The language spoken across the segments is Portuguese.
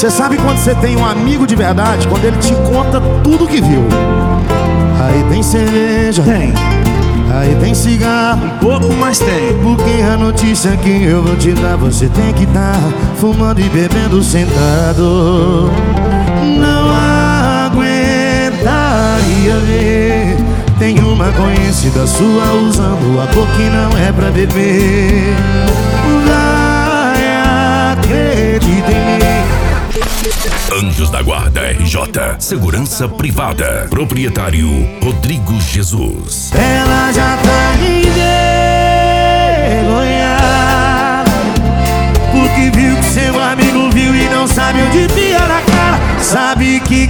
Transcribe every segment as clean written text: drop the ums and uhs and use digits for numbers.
Você sabe quando você tem um amigo de verdade? Quando ele te conta tudo que viu. Aí tem cerveja, Tem, aí tem cigarro, um pouco, mas tem. porque a notícia que eu vou te dar, você tem que estar fumando e bebendo sentado. Não aguentaria ver. Tem uma conhecida sua usando a boca que não é pra beber. Vai, acredita em mim. Anjos da Guarda RJ, Segurança Privada, proprietário Rodrigo Jesus. Ela já tá envergonhada, porque viu que seu amigo viu e não sabe onde via na cara. Sabe que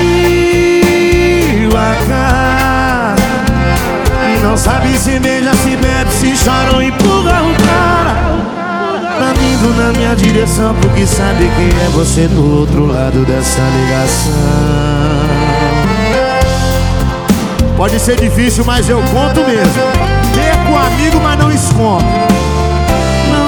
caiu a cara e não sabe se beija, se bebe, se chora ou empurra o cara. Tá vindo na minha direção porque sabe que é você do outro lado dessa ligação. Pode ser difícil, mas eu conto mesmo. Perco o amigo, mas não escondo. Não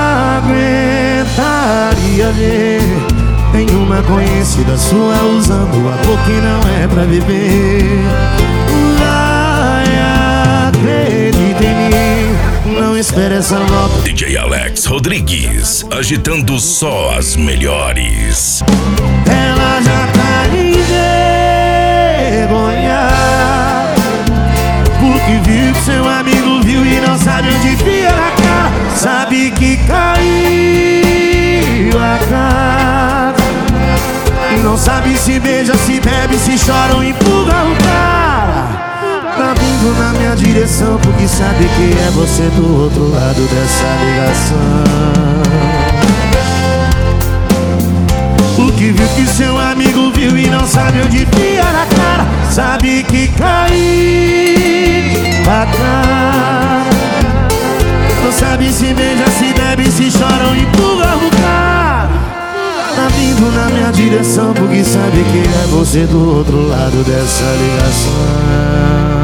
aguentaria ver. Tem uma conhecida sua usando a boca que não é pra beber. Vai, acredita em mim. Não espere essa volta. DJ Alex Rodrigues, agitando só as melhores. Ela já tá envergonhada, porque viu que seu amigo viu e não sabe onde via na cara. Sabe que caiu a cara e não sabe se beija, se bebe, se chora ou empurra o cara. Tá vindo na minha direção porque sabe que é você do outro lado dessa ligação. Porque viu que seu amigo viu e não sabe onde via na cara. Sabe que caiu a cara, não sabe se beija, se bebe, se chora ou empurra o cara. Tá vindo na minha direção porque sabe que é você do outro lado dessa ligação.